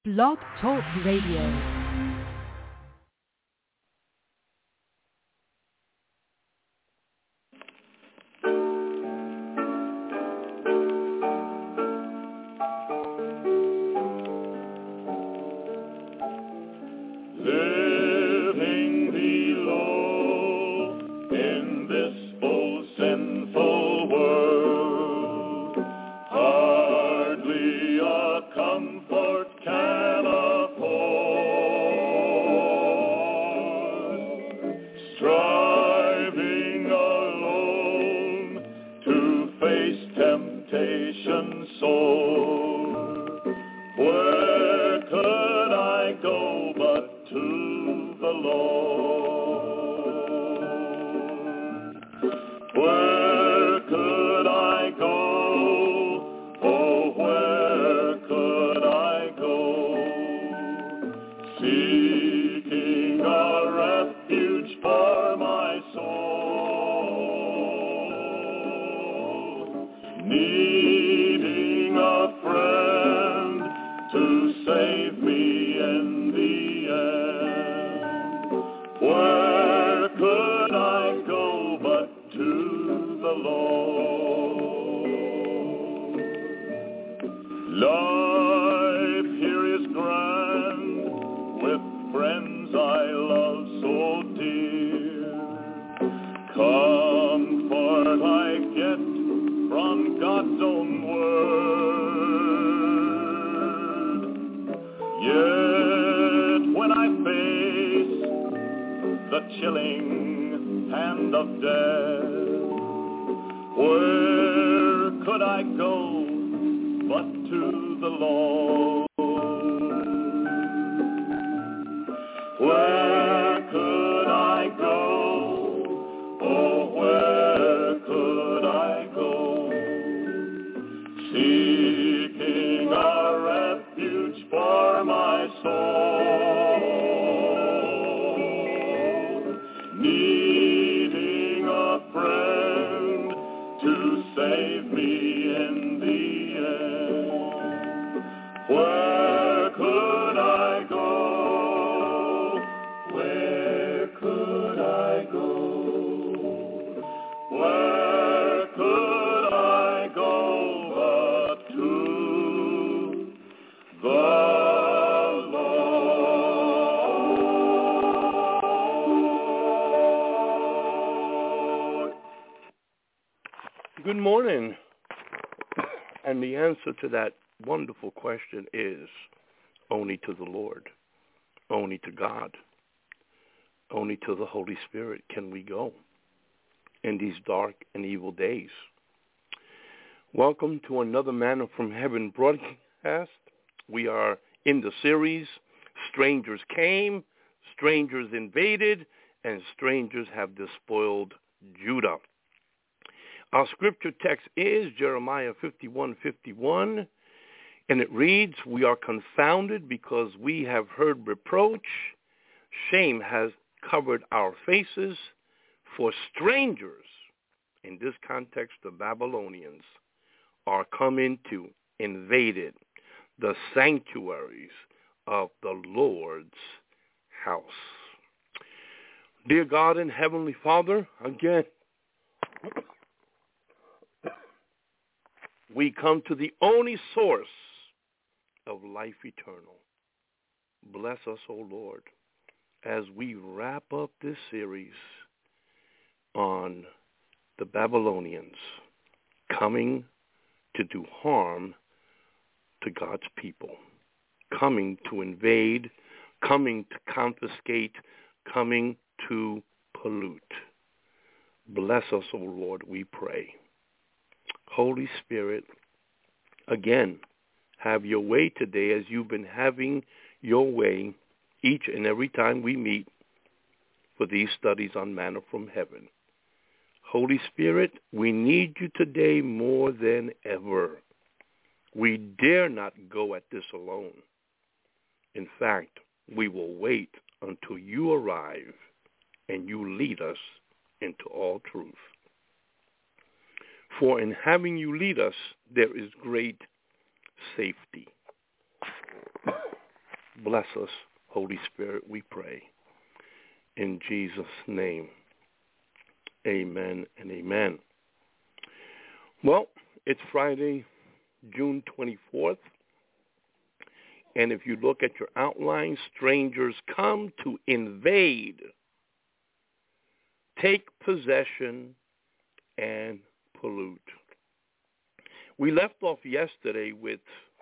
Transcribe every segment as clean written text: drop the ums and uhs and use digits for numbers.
Blog Talk Radio. Good morning. And the answer to that wonderful question is only to the Lord, only to God, only to the Holy Spirit can we go in these dark and evil days. Welcome to another Manna from Heaven broadcast. We are in the series, Strangers Came, Strangers Invaded, and Strangers Have Despoiled Judah. Our scripture text is Jeremiah 51:51, and it reads, "We are confounded because we have heard reproach. Shame has covered our faces, for strangers," in this context the Babylonians, "are coming to invade the sanctuaries of the Lord's house." Dear God and Heavenly Father, again, we come to the only source of life eternal. Bless us, O Lord, as we wrap up this series on the Babylonians coming to do harm to God's people, coming to invade, coming to confiscate, coming to pollute. Bless us, O Lord, we pray. Holy Spirit, again, have your way today as you've been having your way each and every time we meet for these studies on Manna from Heaven. Holy Spirit, we need you today more than ever. We dare not go at this alone. In fact, we will wait until you arrive and you lead us into all truth. For in having you lead us, there is great safety. Bless us, Holy Spirit, we pray. In Jesus' name, amen and amen. Well, it's Friday, June 24th. And if you look at your outline, strangers come to invade, take possession, and pollute. We left off yesterday with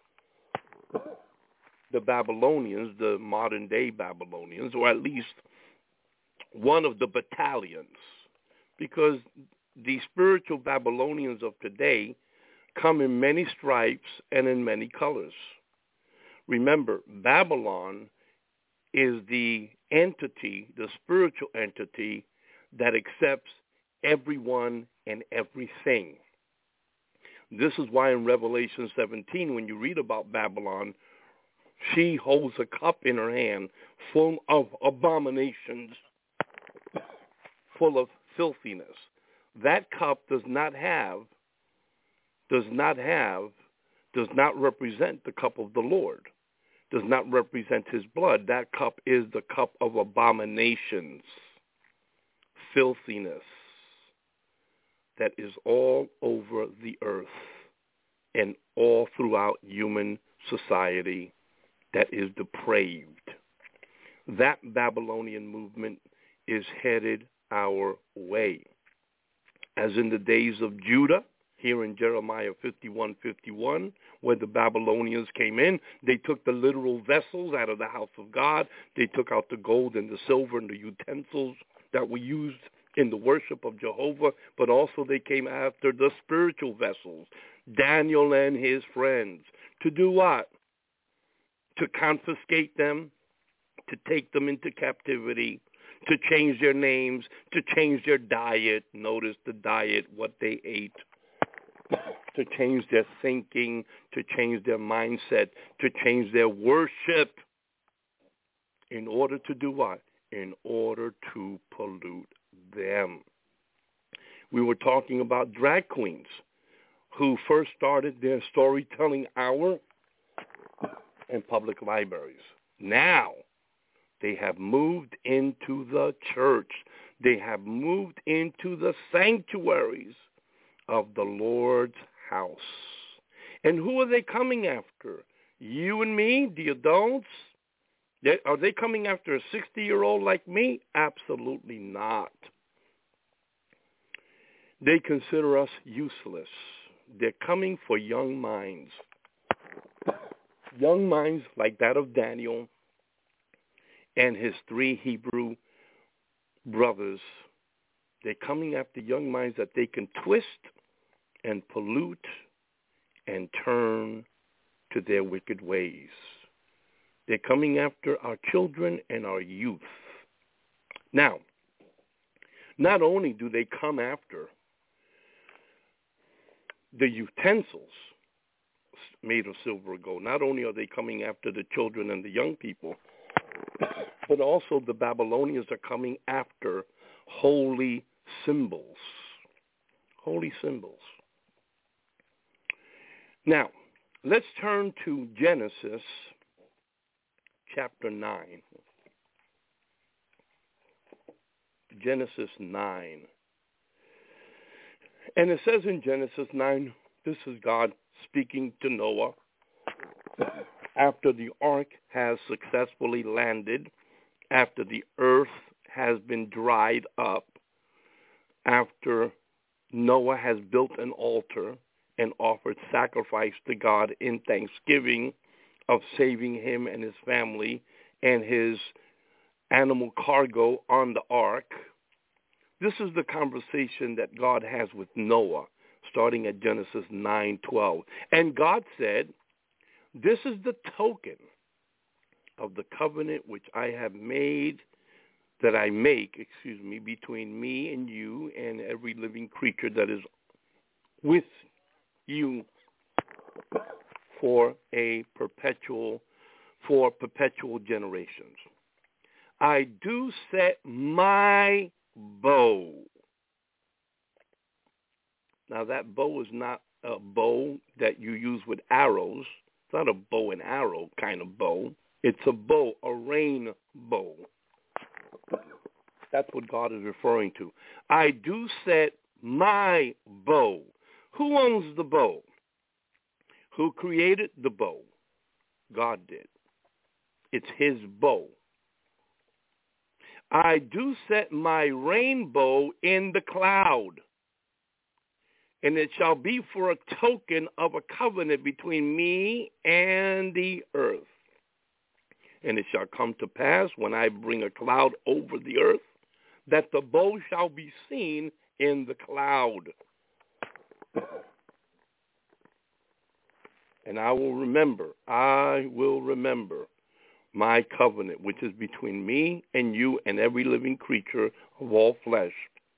the Babylonians, the modern-day Babylonians, or at least one of the battalions, because the spiritual Babylonians of today come in many stripes and in many colors. Remember, Babylon is the entity, the spiritual entity, that accepts everyone and everything. This is why in Revelation 17, when you read about Babylon, she holds a cup in her hand full of abominations, full of filthiness. That cup does not represent the cup of the Lord, does not represent his blood. That cup is the cup of abominations, filthiness, that is all over the earth and all throughout human society that is depraved. That Babylonian movement is headed our way. As in the days of Judah, here in Jeremiah 51:51, where the Babylonians came in, they took the literal vessels out of the house of God. They took out the gold and the silver and the utensils that were used in the worship of Jehovah, but also they came after the spiritual vessels, Daniel and his friends, to do what? To confiscate them, to take them into captivity, to change their names, to change their diet. Notice the diet, what they ate. To change their thinking, to change their mindset, to change their worship. In order to do what? In order to pollute them. We were talking about drag queens who first started their storytelling hour in public libraries. Now they have moved into the church. They have moved into the sanctuaries of the Lord's house. And who are they coming after? You and me, the adults? Are they coming after a 60-year-old like me? Absolutely not. They consider us useless. They're coming for young minds. Young minds like that of Daniel and his 3 Hebrew brothers. They're coming after young minds that they can twist and pollute and turn to their wicked ways. They're coming after our children and our youth. Now, not only do they come after the utensils made of silver or gold, not only are they coming after the children and the young people, but also the Babylonians are coming after holy symbols. Holy symbols. Now, let's turn to Genesis chapter 9. Genesis 9. And it says in Genesis 9, this is God speaking to Noah after the ark has successfully landed, after the earth has been dried up, after Noah has built an altar and offered sacrifice to God in thanksgiving of saving him and his family and his animal cargo on the ark. This is the conversation that God has with Noah, starting at Genesis 9:12. And God said, this is the token of the covenant which I have made, that I make, between me and you and every living creature that is with you for perpetual generations. I do set my bow. Now that bow is not a bow that you use with arrows. It's not a bow and arrow kind of bow. It's a bow, a rainbow. That's what God is referring to. I do set my bow. Who owns the bow? Who created the bow? God did. It's his bow. I do set my rainbow in the cloud, and it shall be for a token of a covenant between me and the earth. And it shall come to pass when I bring a cloud over the earth, that the bow shall be seen in the cloud. And I will remember my covenant, which is between me and you and every living creature of all flesh.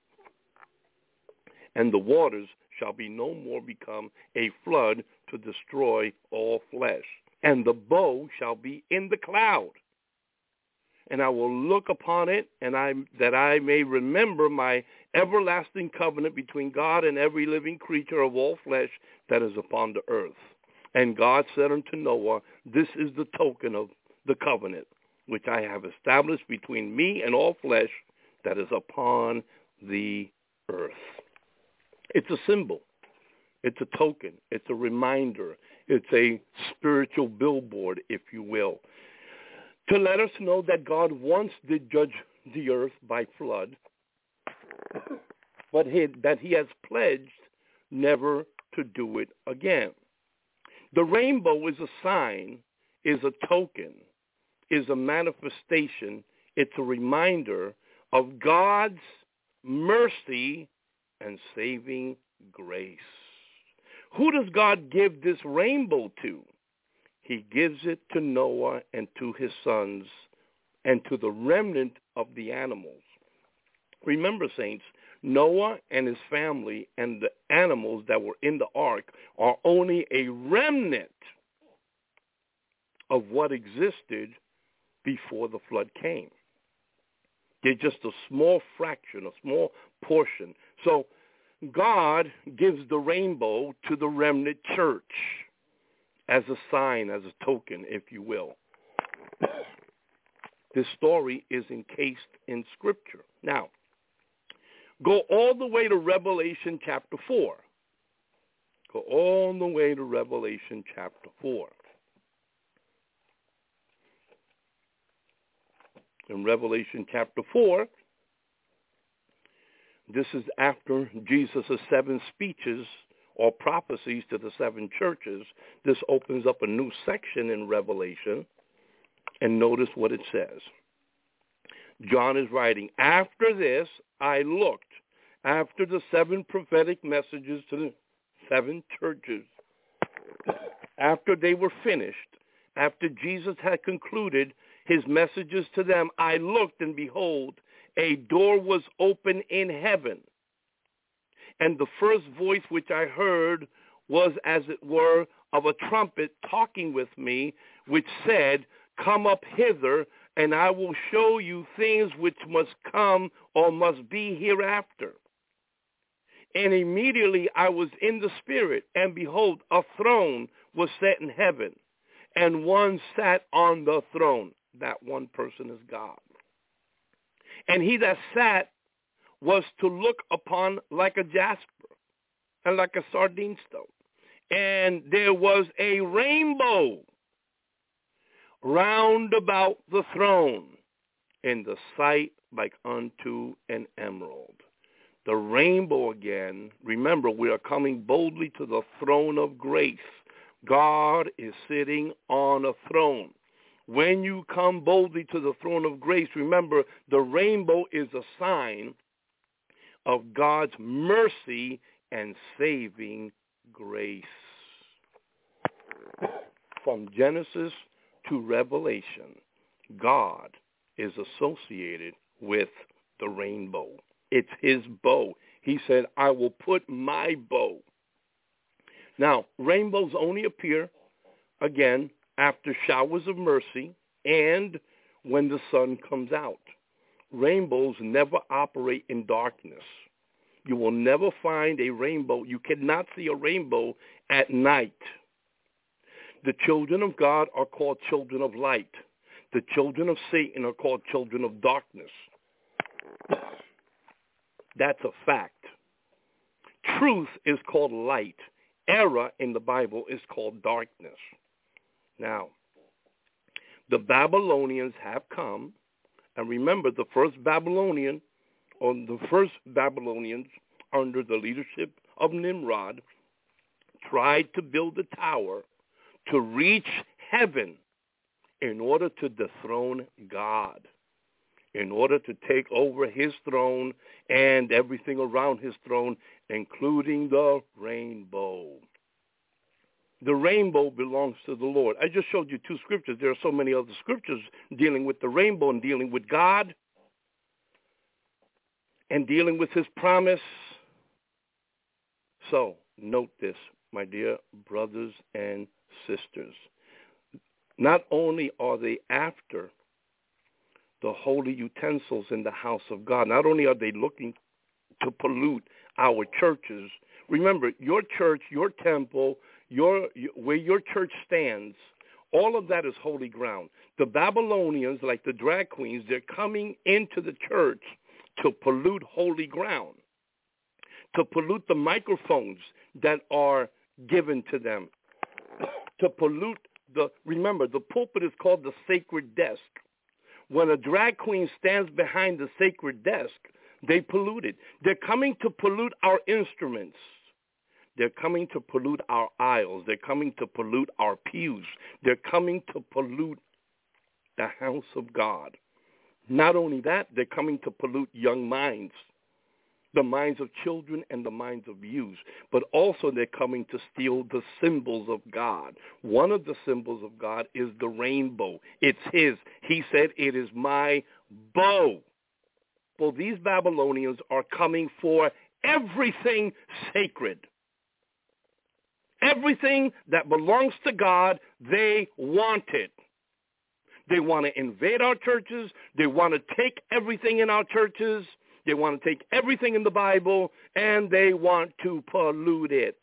And the waters shall be no more become a flood to destroy all flesh. And the bow shall be in the cloud. And I will look upon it, and that I may remember my everlasting covenant between God and every living creature of all flesh that is upon the earth. And God said unto Noah, this is the token of the covenant which I have established between me and all flesh that is upon the earth. It's a symbol. It's a token. It's a reminder. It's a spiritual billboard, if you will, to let us know that God once did judge the earth by flood, but that he has pledged never to do it again. The rainbow is a sign, is a token, is a manifestation. It's a reminder of God's mercy and saving grace. Who does God give this rainbow to? He gives it to Noah and to his sons and to the remnant of the animals. Remember, saints, Noah and his family and the animals that were in the ark are only a remnant of what existed before the flood came. They're just a small fraction, a small portion. So God gives the rainbow to the remnant church as a sign, as a token, if you will. This story is encased in Scripture. Now, go all the way to Revelation chapter 4. Go all the way to Revelation chapter 4. In Revelation chapter 4, this is after Jesus' 7 speeches or prophecies to the 7 churches. This opens up a new section in Revelation, and notice what it says. John is writing, after this I looked, after the 7 prophetic messages to the 7 churches, after they were finished, after Jesus had concluded his messages to them, I looked, and behold, a door was open in heaven. And the first voice which I heard was, as it were, of a trumpet talking with me, which said, come up hither, and I will show you things which must come or must be hereafter. And immediately I was in the Spirit, and behold, a throne was set in heaven, and one sat on the throne. That one person is God. And he that sat was to look upon like a jasper and like a sardine stone. And there was a rainbow round about the throne, in the sight like unto an emerald. The rainbow again, remember, we are coming boldly to the throne of grace. God is sitting on a throne. When you come boldly to the throne of grace, remember, the rainbow is a sign of God's mercy and saving grace. From Genesis to Revelation, God is associated with the rainbow. It's his bow. He said, I will put my bow. Now, rainbows only appear, again, after showers of mercy and when the sun comes out. Rainbows never operate in darkness. You will never find a rainbow. You cannot see a rainbow at night. The children of God are called children of light. The children of Satan are called children of darkness. That's a fact. Truth is called light. Error in the Bible is called darkness. Now, the Babylonians have come, and remember the first Babylonians under the leadership of Nimrod tried to build a tower to reach heaven in order to dethrone God, in order to take over his throne and everything around his throne, including the rainbow. The rainbow belongs to the Lord. I just showed you two scriptures. There are so many other scriptures dealing with the rainbow and dealing with God and dealing with his promise. So note this, my dear brothers and sisters. Not only are they after the holy utensils in the house of God, not only are they looking to pollute our churches. Remember, your church, your temple, where your church stands, all of that is holy ground. The Babylonians, like the drag queens, they're coming into the church to pollute holy ground, to pollute the microphones that are given to them, to pollute remember, the pulpit is called the sacred desk. When a drag queen stands behind the sacred desk, they pollute it. They're coming to pollute our instruments. They're coming to pollute our aisles. They're coming to pollute our pews. They're coming to pollute the house of God. Not only that, they're coming to pollute young minds, the minds of children and the minds of youth. But also they're coming to steal the symbols of God. One of the symbols of God is the rainbow. It's his. He said, "It is my bow." Well, these Babylonians are coming for everything sacred. Everything that belongs to God, they want it. They want to invade our churches. They want to take everything in our churches. They want to take everything in the Bible, and they want to pollute it.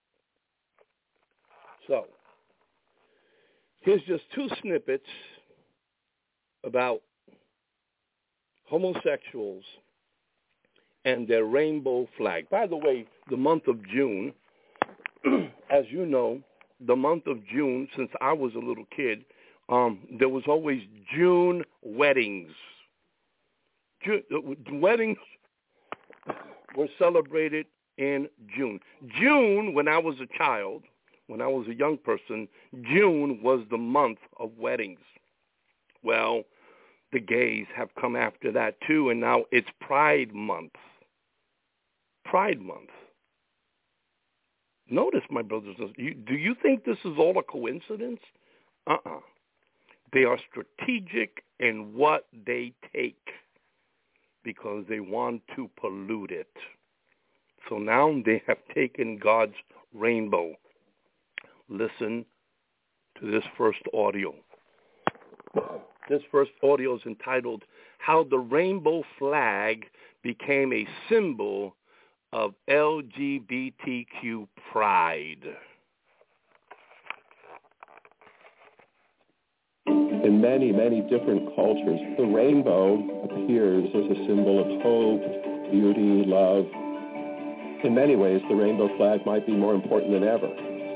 So, here's just two snippets about homosexuals and their rainbow flag. By the way, the month of June, as you know, the month of June, since I was a little kid, there was always June weddings. Weddings were celebrated in June. June, when I was a child, when I was a young person, June was the month of weddings. Well, the gays have come after that too, and now it's Pride Month. Pride Month. Notice, my brothers and sisters, do you think this is all a coincidence? They are strategic in what they take, because they want to pollute it. So now they have taken God's rainbow. Listen to this first audio. This first audio is entitled, "How the Rainbow Flag Became a Symbol of LGBTQ Pride." In many, many different cultures, the rainbow appears as a symbol of hope, beauty, love. In many ways, the rainbow flag might be more important than ever.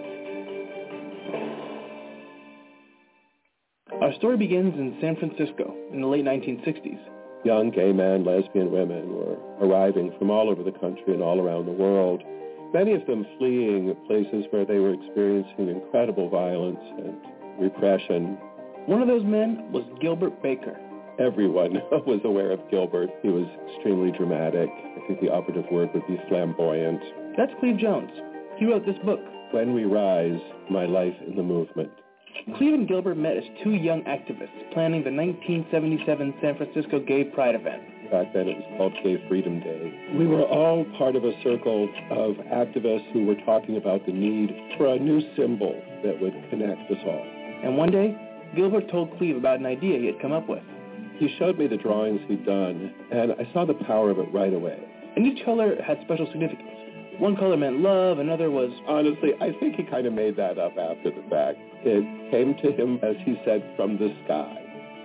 Our story begins in San Francisco in the late 1960s. Young gay men, lesbian women were arriving from all over the country and all around the world, many of them fleeing places where they were experiencing incredible violence and repression. One of those men was Gilbert Baker. Everyone was aware of Gilbert. He was extremely dramatic. I think the operative word would be flamboyant. That's Cleve Jones. He wrote this book, When We Rise, My Life in the Movement. Cleve and Gilbert met as two young activists planning the 1977 San Francisco Gay Pride event. Back then it was called Gay Freedom Day. We were all part of a circle of activists who were talking about the need for a new symbol that would connect us all. And one day, Gilbert told Cleve about an idea he had come up with. He showed me the drawings he'd done, and I saw the power of it right away. And each color had special significance. One color meant love, another was... Honestly, I think he kind of made that up after the fact. It came to him, as he said, from the sky.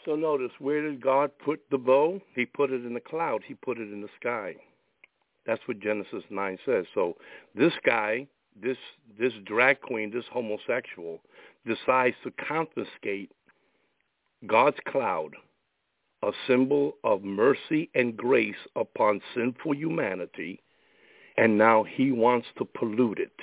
So notice, where did God put the bow? He put it in the cloud. He put it in the sky. That's what Genesis 9 says. So this guy, this drag queen, this homosexual, decides to confiscate God's cloud, a symbol of mercy and grace upon sinful humanity, and now he wants to pollute it.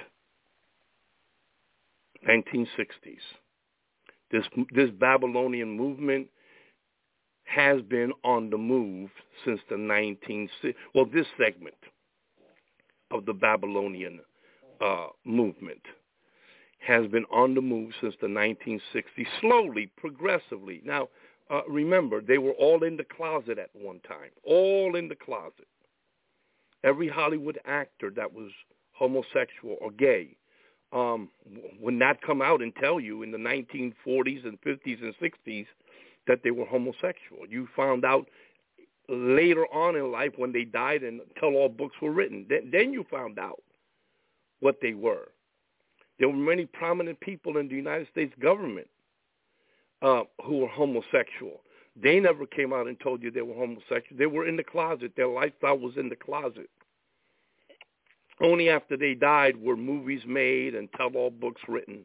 1960s. This Babylonian movement has been on the move since the 1960s. Well, this segment of the Babylonian movement has been on the move since the 1960s, slowly, progressively. Now, remember, they were all in the closet at one time, all in the closet. Every Hollywood actor that was homosexual or gay would not come out and tell you in the 1940s and 50s and 60s that they were homosexual. You found out later on in life when they died and tell-all books were written. Then you found out what they were. There were many prominent people in the United States government who were homosexual. They never came out and told you they were homosexual. They were in the closet. Their lifestyle was in the closet. Only after they died were movies made and tell-all books written.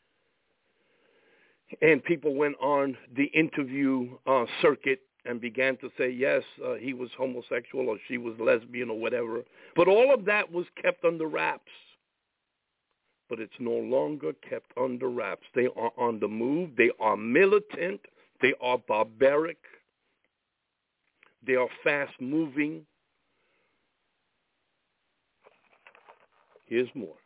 And people went on the interview circuit and began to say, yes, he was homosexual or she was lesbian or whatever. But all of that was kept under wraps. But it's no longer kept under wraps. They are on the move. They are militant. They are barbaric. They are fast-moving. Here's more.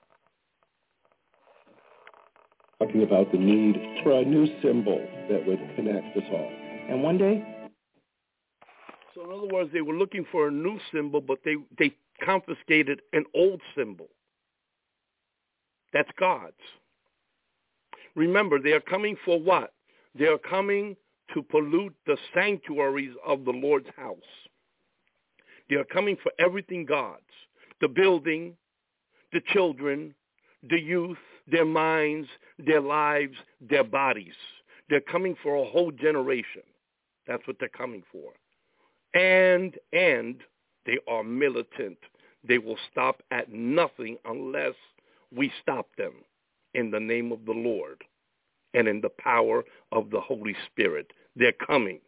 Talking about the need for a new symbol that would connect us all. And one day? So in other words, they were looking for a new symbol, but they confiscated an old symbol. That's God's. Remember, they are coming for what? They are coming to pollute the sanctuaries of the Lord's house. They are coming for everything God's. The building, the children, the youth, their minds, their lives, their bodies. They're coming for a whole generation. That's what they're coming for. And they are militant. They will stop at nothing unless we stop them in the name of the Lord and in the power of the Holy Spirit. They're coming.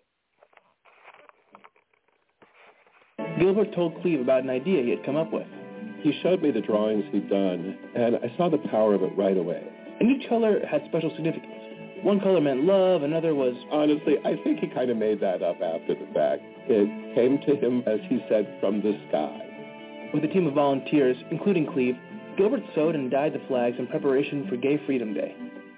Gilbert told Cleve about an idea he had come up with. He showed me the drawings he'd done, and I saw the power of it right away. And each color had special significance. One color meant love, another was... Honestly, I think he kind of made that up after the fact. It came to him, as he said, from the sky. With a team of volunteers, including Cleve, Gilbert sewed and dyed the flags in preparation for Gay Freedom Day.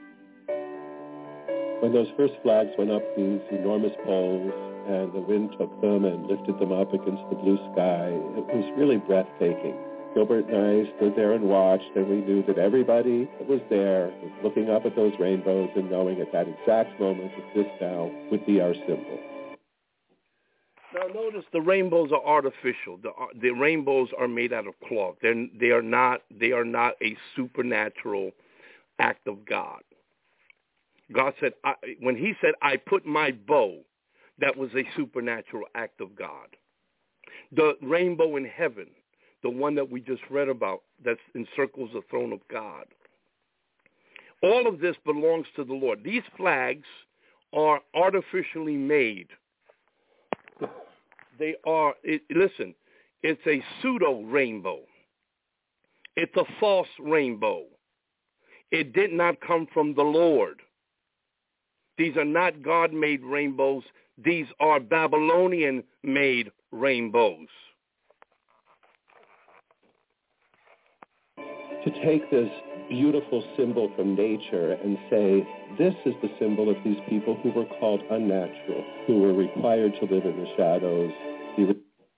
When those first flags went up these enormous poles, and the wind took them and lifted them up against the blue sky, it was really breathtaking. Gilbert and I stood there and watched, and we knew that everybody that was there was looking up at those rainbows and knowing at that exact moment that this now would be our symbol. Now notice the rainbows are artificial. The rainbows are made out of cloth. They are not a supernatural act of God. God said, when he said, I put my bow, that was a supernatural act of God. The rainbow in heaven, the one that we just read about, that encircles the throne of God. All of this belongs to the Lord. These flags are artificially made. They are, listen, it's a pseudo-rainbow. It's a false rainbow. It did not come from the Lord. These are not God-made rainbows. These are Babylonian-made rainbows. To take this beautiful symbol from nature and say, this is the symbol of these people who were called unnatural, who were required to live in the shadows. You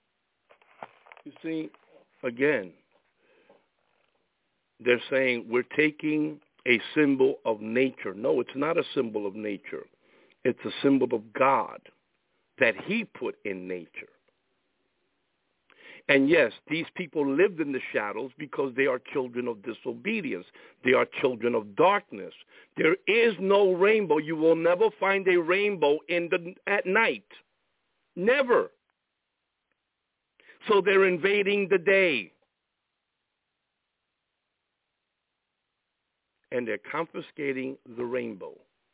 see, again, they're saying we're taking a symbol of nature. No, it's not a symbol of nature. It's a symbol of God that he put in nature. And yes, these people lived in the shadows because they are children of disobedience. They are children of darkness. There is no rainbow. You will never find a rainbow at night. Never. So they're invading the day. And they're confiscating the rainbow.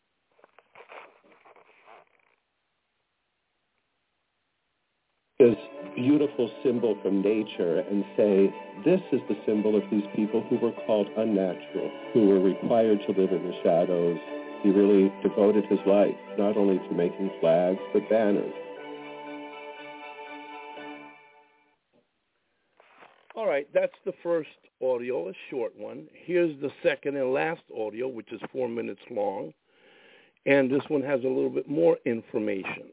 This beautiful symbol from nature and say, this is the symbol of these people who were called unnatural, who were required to live in the shadows. He really devoted his life not only to making flags, but banners. All right, that's the first audio, a short one. Here's the second and last audio, which is 4 minutes long. And this one has a little bit more information.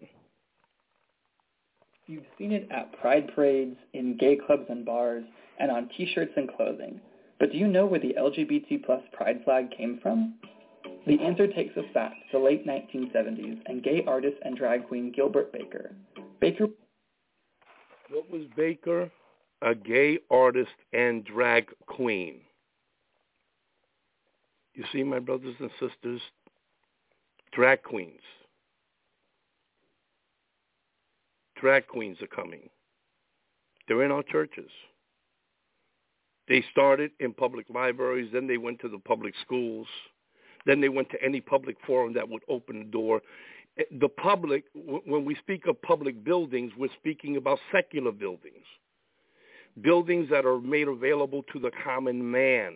You've seen it at pride parades, in gay clubs and bars, and on T-shirts and clothing. But do you know where the LGBT plus pride flag came from? The answer takes us back to the late 1970s and gay artist and drag queen Gilbert Baker. What was Baker? A gay artist and drag queen. You see, my brothers and sisters, drag queens. Drag queens are coming. They're in our churches. They started in public libraries, then they went to the public schools, then they went to any public forum that would open the door. The public, when we speak of public buildings, we're speaking about secular buildings. Buildings that are made available to the common man.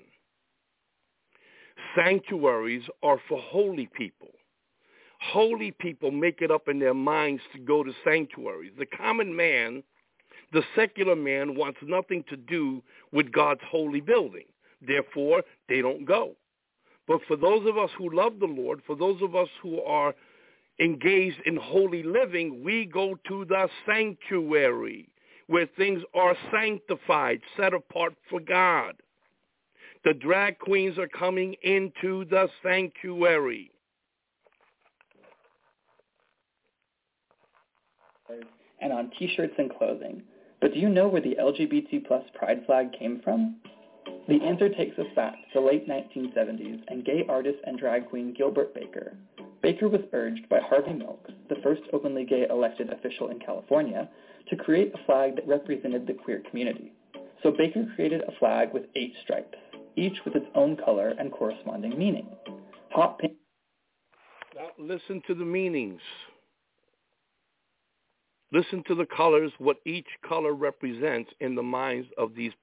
Sanctuaries are for holy people. Holy people make it up in their minds to go to sanctuaries. The common man, the secular man, wants nothing to do with God's holy building. Therefore, they don't go. But for those of us who love the Lord, for those of us who are engaged in holy living, we go to the sanctuary, where things are sanctified, set apart for God. The drag queens are coming into the sanctuary. And on T-shirts and clothing. But do you know where the LGBT plus pride flag came from? The answer takes us back to the late 1970s and gay artist and drag queen Gilbert Baker. Baker was urged by Harvey Milk, the first openly gay elected official in California, to create a flag that represented the queer community. So Baker created a flag with 8 stripes, each with its own color and corresponding meaning. Hot pink. Now listen to the meanings. Listen to the colors, what each color represents in the minds of these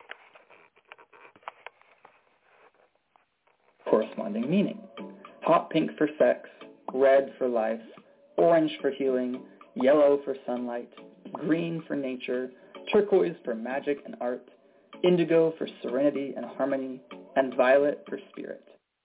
corresponding meaning. Hot pink for sex, red for life, orange for healing, yellow for sunlight, green for nature, turquoise for magic and art, indigo for serenity and harmony, and violet for spirit.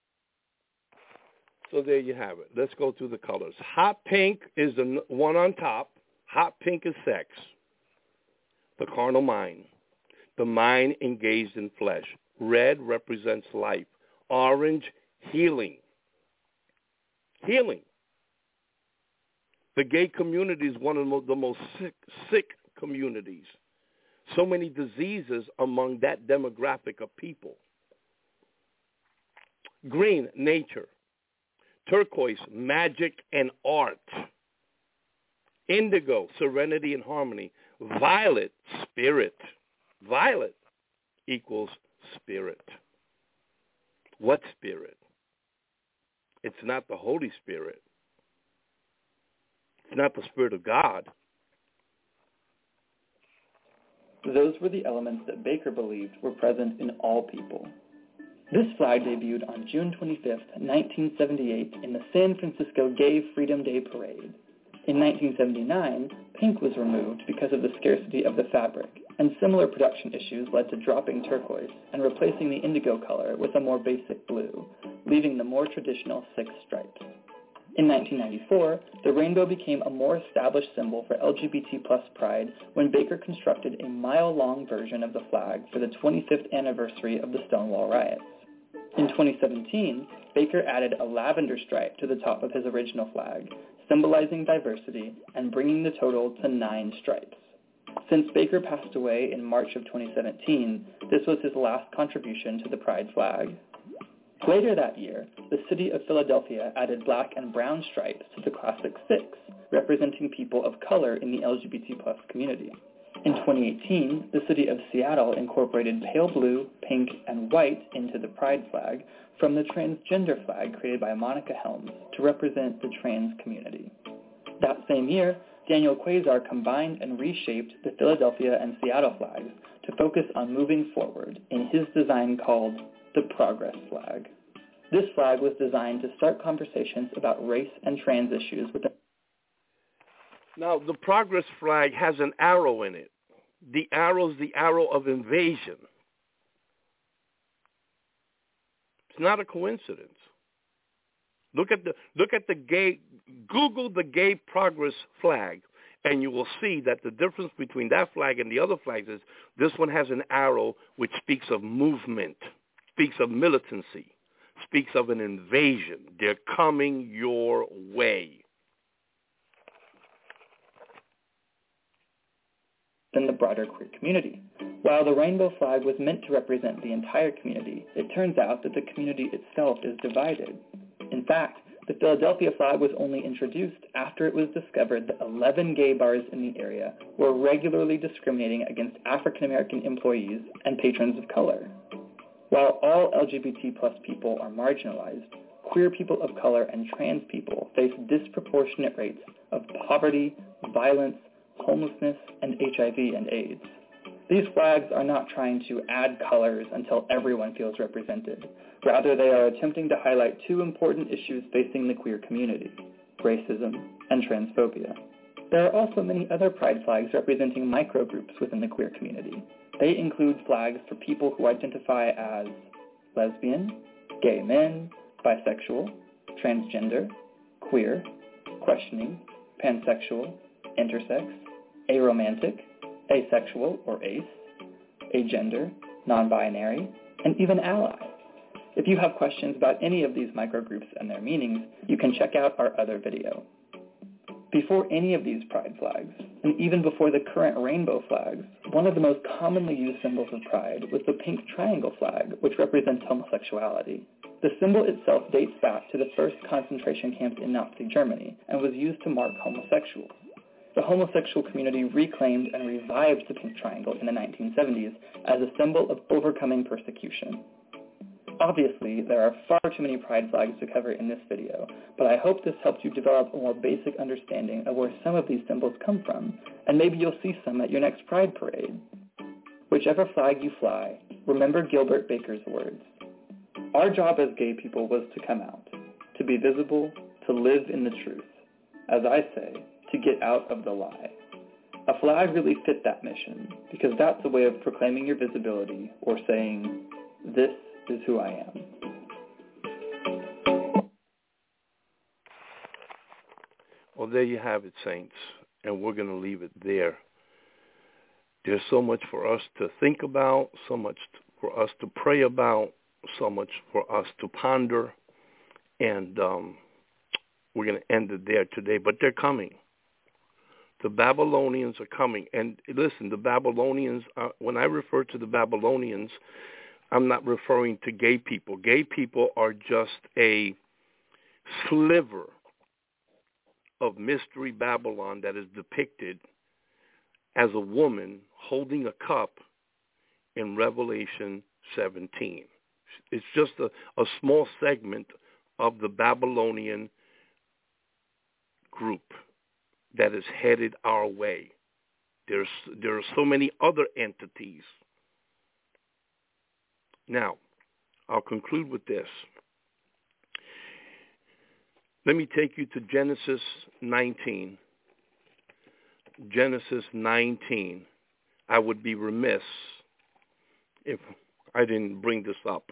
So there you have it. Let's go through the colors. Hot pink is the one on top. Hot pink is sex, the carnal mind, the mind engaged in flesh. Red represents life. Orange, healing. Healing. The gay community is one of the most sick communities. So many diseases among that demographic of people. Green, nature. Turquoise, magic and art. Indigo, serenity and harmony. Violet, spirit. Violet equals spirit. What spirit? It's not the Holy Spirit. It's not the Spirit of God. Those were the elements that Baker believed were present in all people. This flag debuted on June 25, 1978 in the San Francisco Gay Freedom Day Parade. In 1979, pink was removed because of the scarcity of the fabric, and similar production issues led to dropping turquoise and replacing the indigo color with a more basic blue, leaving the more traditional 6 stripes. In 1994, the rainbow became a more established symbol for LGBT plus pride when Baker constructed a mile-long version of the flag for the 25th anniversary of the Stonewall riots. In 2017, Baker added a lavender stripe to the top of his original flag, symbolizing diversity and bringing the total to 9 stripes. Since Baker passed away in March of 2017, this was his last contribution to the Pride flag. Later that year, the city of Philadelphia added black and brown stripes to the classic 6, representing people of color in the LGBT+ community. In 2018, the city of Seattle incorporated pale blue, pink, and white into the Pride flag from the transgender flag created by Monica Helms to represent the trans community. That same year, Daniel Quasar combined and reshaped the Philadelphia and Seattle flags to focus on moving forward in his design called the Progress flag. This flag was designed to start conversations about race and trans issues with Now, the Progress flag has an arrow in it. The arrow is the arrow of invasion. It's not a coincidence. Look at the gay, Google the Gay Progress flag, and you will see that the difference between that flag and the other flags is this one has an arrow which speaks of movement, speaks of militancy, speaks of an invasion. They're coming your way. than the broader queer community. While the rainbow flag was meant to represent the entire community, it turns out that the community itself is divided. In fact, the Philadelphia flag was only introduced after it was discovered that 11 gay bars in the area were regularly discriminating against African American employees and patrons of color. While all LGBT+ people are marginalized, queer people of color and trans people face disproportionate rates of poverty, violence, homelessness, and HIV and AIDS. These flags are not trying to add colors until everyone feels represented. Rather, they are attempting to highlight two important issues facing the queer community: racism and transphobia. There are also many other pride flags representing microgroups within the queer community. They include flags for people who identify as lesbian, gay men, bisexual, transgender, queer, questioning, pansexual, intersex, aromantic, asexual or ace, agender, non-binary, and even ally. If you have questions about any of these microgroups and their meanings, you can check out our other video. Before any of these pride flags, and even before the current rainbow flags, one of the most commonly used symbols of pride was the pink triangle flag, which represents homosexuality. The symbol itself dates back to the first concentration camps in Nazi Germany and was used to mark homosexuals. The homosexual community reclaimed and revived the pink triangle in the 1970s as a symbol of overcoming persecution. Obviously, there are far too many pride flags to cover in this video, but I hope this helps you develop a more basic understanding of where some of these symbols come from, and maybe you'll see some at your next pride parade. Whichever flag you fly, remember Gilbert Baker's words. Our job as gay people was to come out, to be visible, to live in the truth. As I say, to get out of the lie. A flag really fit that mission, because that's a way of proclaiming your visibility or saying, this is who I am. Well, there you have it, saints, and we're going to leave it there. There's so much for us to think about, so much for us to pray about, so much for us to ponder, and we're going to end it there today, but they're coming. The Babylonians are coming. And listen, the Babylonians, when I refer to the Babylonians, I'm not referring to gay people. Gay people are just a sliver of Mystery Babylon that is depicted as a woman holding a cup in Revelation 17. It's just a small segment of the Babylonian group that is headed our way. There are so many other entities. Now, I'll conclude with this. Let me take you to Genesis 19. Genesis 19. I would be remiss if I didn't bring this up.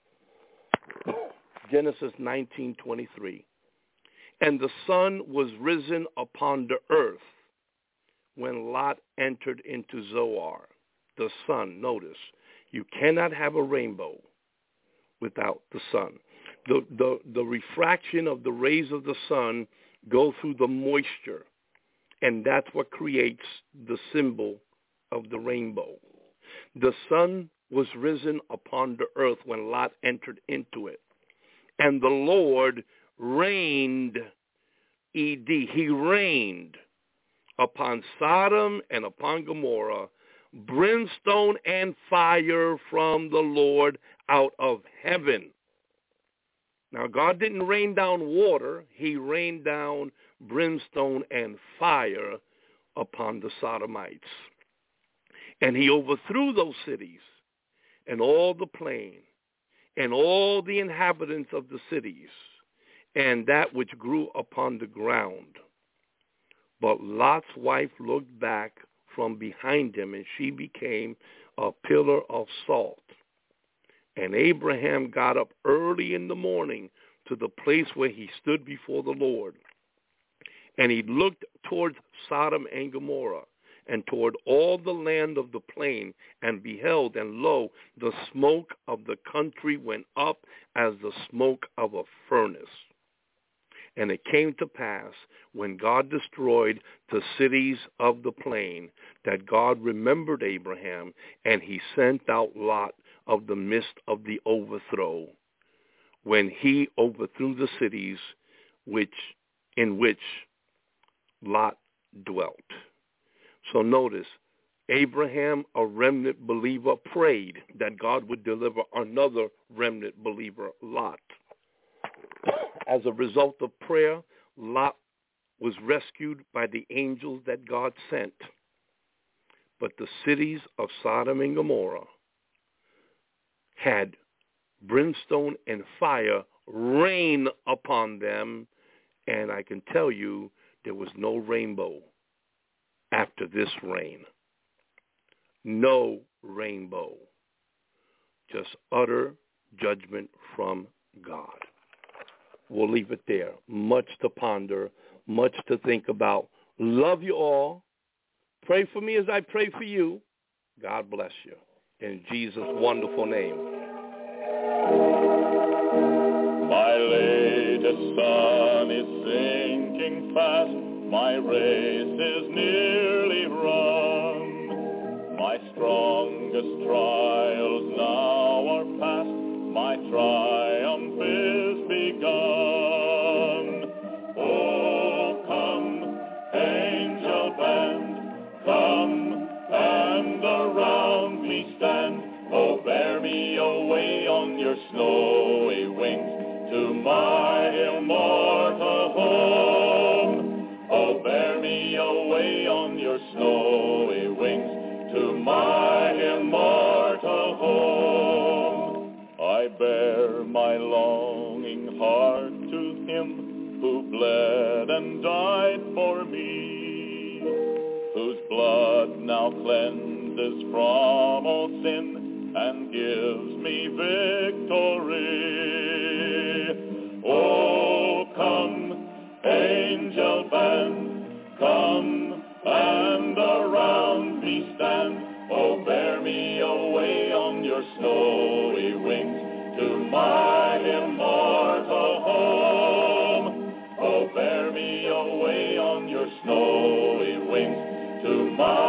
Genesis 19:23. And the sun was risen upon the earth when Lot entered into Zoar. The sun, notice, you cannot have a rainbow without the sun. The refraction of the rays of the sun go through the moisture, and that's what creates the symbol of the rainbow. The sun was risen upon the earth when Lot entered into it. And the Lord reigned, E-D, he reigned upon Sodom and upon Gomorrah, brimstone and fire from the Lord out of heaven. Now, God didn't rain down water. He rained down brimstone and fire upon the Sodomites. And he overthrew those cities and all the plain and all the inhabitants of the cities and that which grew upon the ground. But Lot's wife looked back from behind him, and she became a pillar of salt. And Abraham got up early in the morning to the place where he stood before the Lord. And he looked towards Sodom and Gomorrah, and toward all the land of the plain, and beheld, and lo, the smoke of the country went up as the smoke of a furnace. And it came to pass, when God destroyed the cities of the plain, that God remembered Abraham, and he sent out Lot of the midst of the overthrow, when he overthrew the cities in which Lot dwelt. So notice, Abraham, a remnant believer, prayed that God would deliver another remnant believer, Lot. As a result of prayer, Lot was rescued by the angels that God sent. But the cities of Sodom and Gomorrah had brimstone and fire rain upon them, and I can tell you there was no rainbow after this rain. No rainbow. Just utter judgment from God. We'll leave it there. Much to ponder, much to think about. Love you all. Pray for me as I pray for you. God bless you. In Jesus' wonderful name. My latest sun is sinking fast. My race is nearly run. My strongest trials now are past. My triumph is begun. Oh, come, angel band, come and around me stand. Oh, bear me away on your snowy wings to my immortal home. Oh, bear me away on your snowy wings to my immortal home. I bear my longing heart to him who bled and died for me, whose blood now cleanses from all sin and gives me victory. Oh, come, angel band, come and around me stand. Oh, bear me away on your snowy wings to my immortal home. Oh, bear me away on your snowy wings to my